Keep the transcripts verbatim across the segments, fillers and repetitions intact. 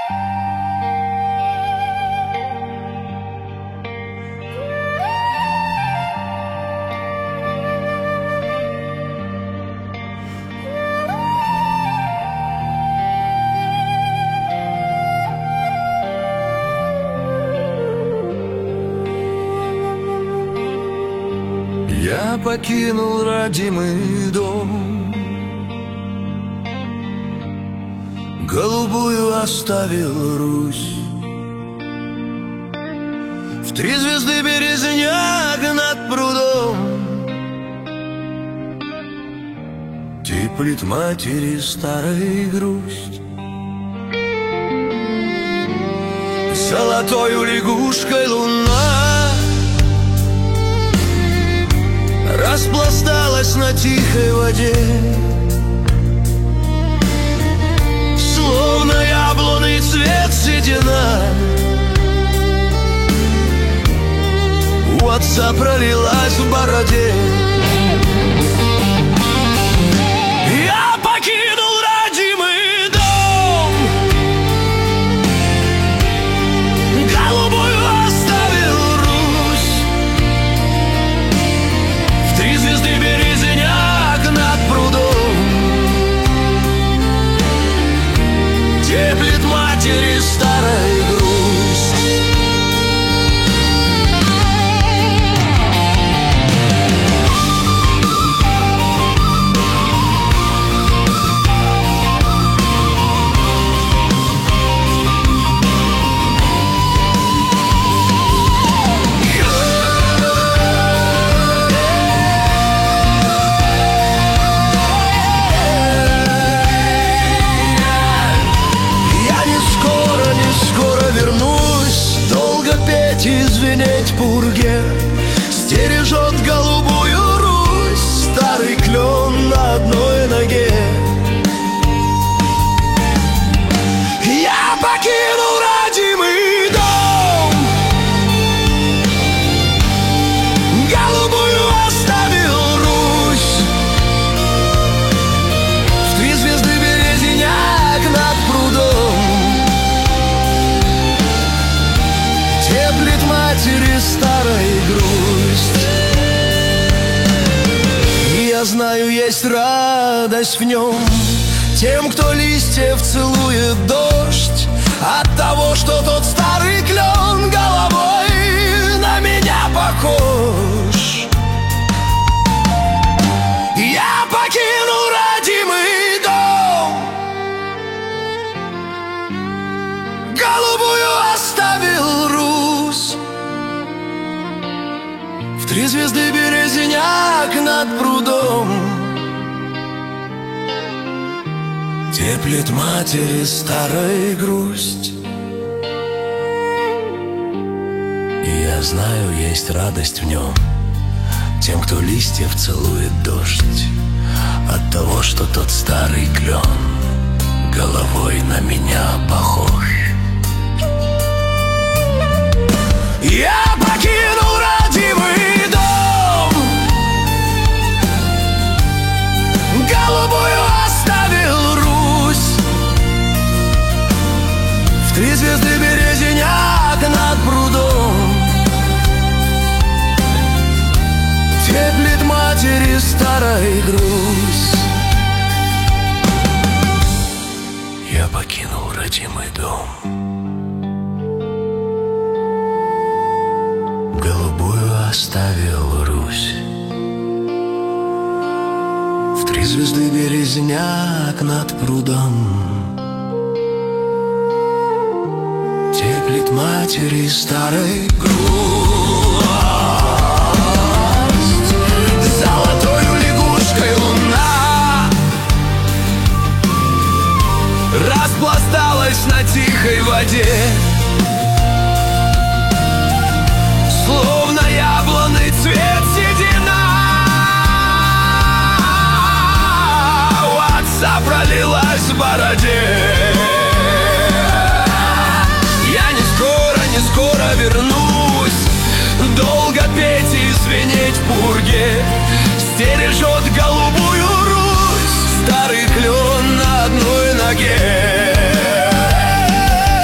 Я покинул родимый дом, голубую оставил Русь. В три звезды березняк над прудом теплит матери старая грусть. Золотою лягушкой луна распласталась на тихой воде, словно яблонный цвет седина у отца пролилась в бороде. Я покинул родимый дом, голубую оставил Русь. В три звезды березняк над прудом теплит матери старой грусть. И звенеть пурге стережет голубую Русь старый клен на одной ноге. Я покинул родимый дом, голубую оставил Русь. В три звезды березняк над прудом теплит матери старой грусть. И я знаю, есть радость в нем тем, кто листьев целует дождь, от того, что тот старый клен головой на меня похож. Я покинул родимый дом, голубую оставил Русь. В три звезды березняк над прудом теплит матери старой грусть. И я знаю, есть радость в нем тем, кто листьев целует дождь, от того, что тот старый клен головой на меня похож. Я покинул родимый дом, голубую оставил Русь. В три звезды березняк над прудом теплит матери старой грусть. Я покинул родимый дом, голубую оставил Русь. В три звезды березняк над прудом теплит матери старой грусть. Золотою лягушкой луна распласталась на тихой воде, словно яблонный цвет седина у отца пролилась в бороде. Я не скоро, не скоро вернусь, долго петь и звенеть в пурге стережет голубую Русь старый клен на одной ноге.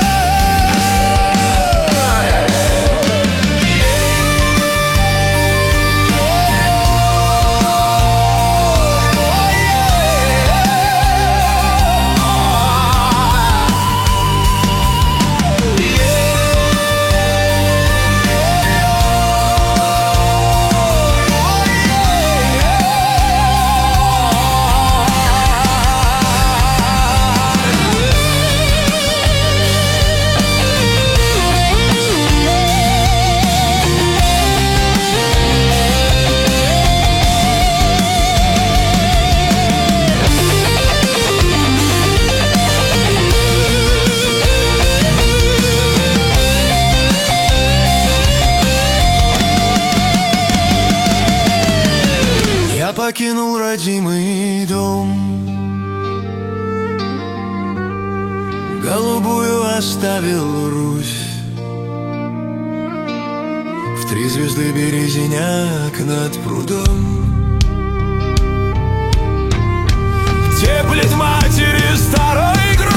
покинул родимый дом, голубую оставил Русь. В три звезды березняк над прудом теплит матери старой грудь.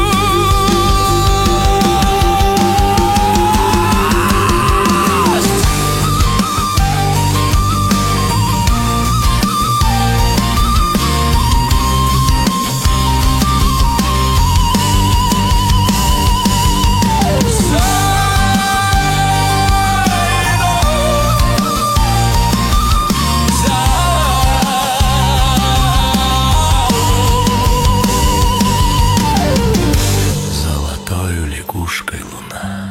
Лягушкой луна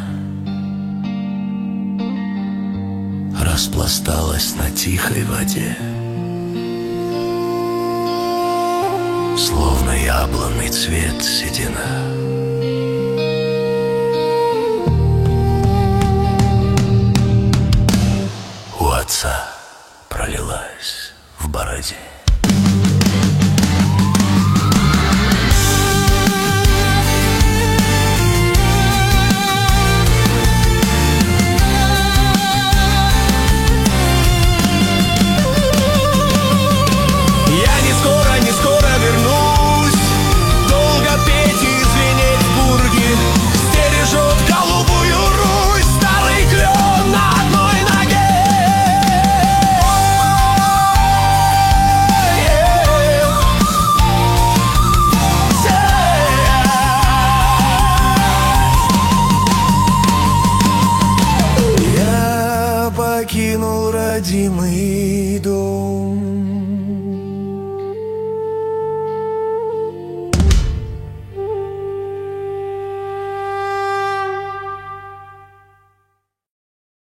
распласталась на тихой воде, словно яблонный цвет седина. У отца пролилась в бороде.